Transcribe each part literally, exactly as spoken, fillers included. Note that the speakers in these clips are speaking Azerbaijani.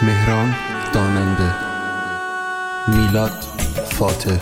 مهران داننده، میلاد فاتح.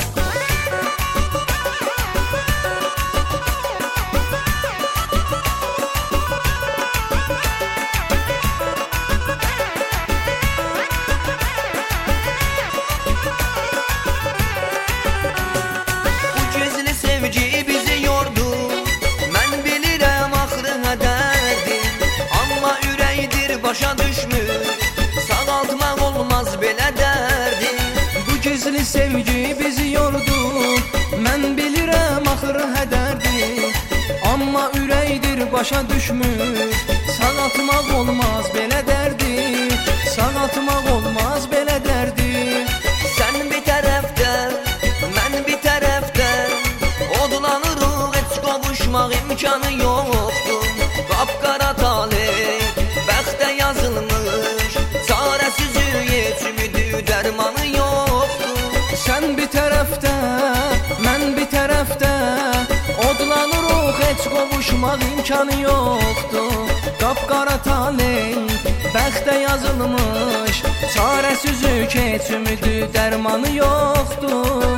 Başa düşmür, sağaltmaq olmaz belə dərdi. Bu gizli sevgi bizi yordu, mən bilirəm axırı hədərdir. Amma ürəkdir başa düşmür, sağaltmaq olmaz belə dərdi. Sağaltmaq olmaz belə dərdi. Sən bir tərəfdə, mən bir tərəfdə, odlanırıq, heç qovuşmaq imkanı yoxdur. Qapqara talih bəxtə yazılmış, çarəsizlik, heç ümidi, dərmanı yoxdur. Sən bir tərəfdə, mən bir tərəfdə, odlanırıq, heç qovuşmaq imkanı yoxdur. Qapqara talih bəxtə yazılmış, çarəsizlik, heç ümidi, dərmanı yoxdur.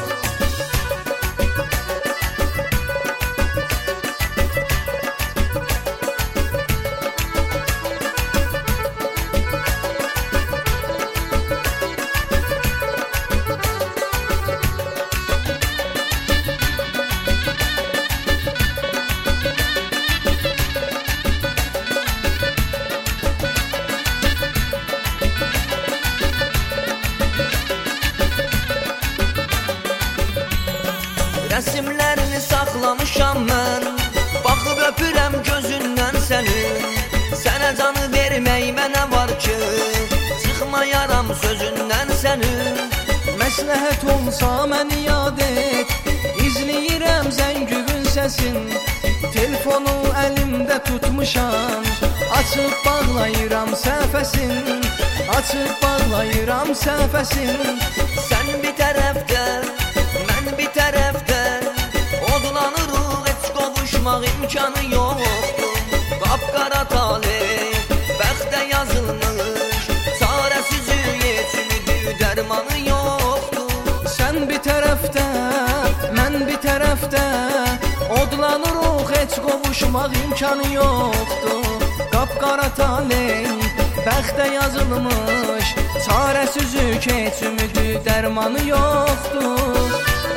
Rəsimlərini saxlamışam mən, baxıb öpürəm gözündən səni. Sənə canı vermək mənə var ki, çıxmayaram sözündən səni. Məsləhət olsa məni yad et, izləyirəm zəngüvün səsin. Telefonu əlimdə tutmuşam, açıb bağlayıram səhifəsin. Açıb bağlayıram səhifəsin. Sən bir tərəfdə, mən bir tərəfdə, odlanırıq, heç qovuşmaq imkanı yoxdur. Qapqara talih bəxtə yazılmış, çarəsizlik, heç ümidi, dərmanı yoxdur. Sən bir tərəfdə, mən bir tərəfdə, odlanırıq, heç qovuşmaq imkanı yoxdur. Qapqara talih bəxtə yazılmış, çarəsizlik, heç ümidi, dərmanı yoxdur.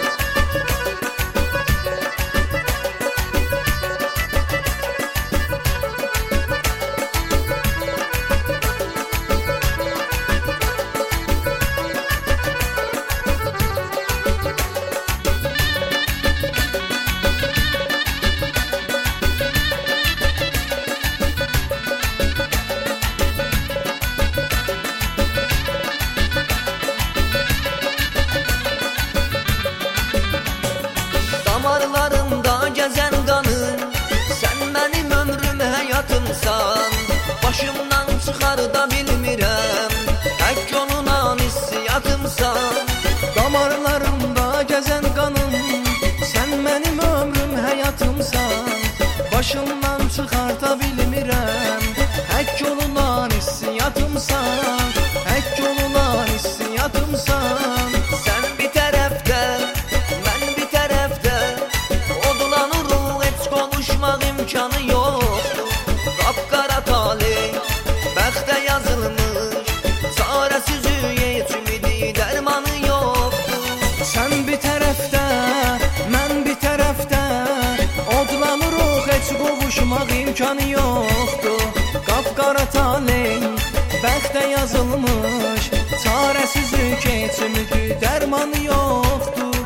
Damarlarımda gəzən qanım, sən mənim ömrüm, həyatımsan. Başımdan çıxarda bilmirəm, tək yolunan hissiyatımsan. Damarlarımda gəzən qanım, sən mənim ömrüm, həyatımsan. Başımdan çıxarta bilmirəm, tək yolunan hissiyatımsan. Tək yolunan hissiyatımsan. Sən bir tərəfdə, mən bir tərəfdə, odlanırıq, heç qovuşmaq imkanı yoxdur. Qapqara talih bəxtə yazılmış, çarəsizlik, heç ümidi, dərmanı yoxdur. Sən bir tərəfdə, mən bir tərəfdə, odlanırıq, heç qovuşmaq imkanı yoxdur. Qapqara talih bəxtə yazılmış, çarəsizlik, heç ümidi, dərmanı yoxdur.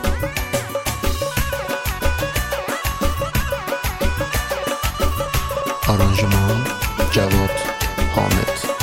Aranjman Cavod Hamid.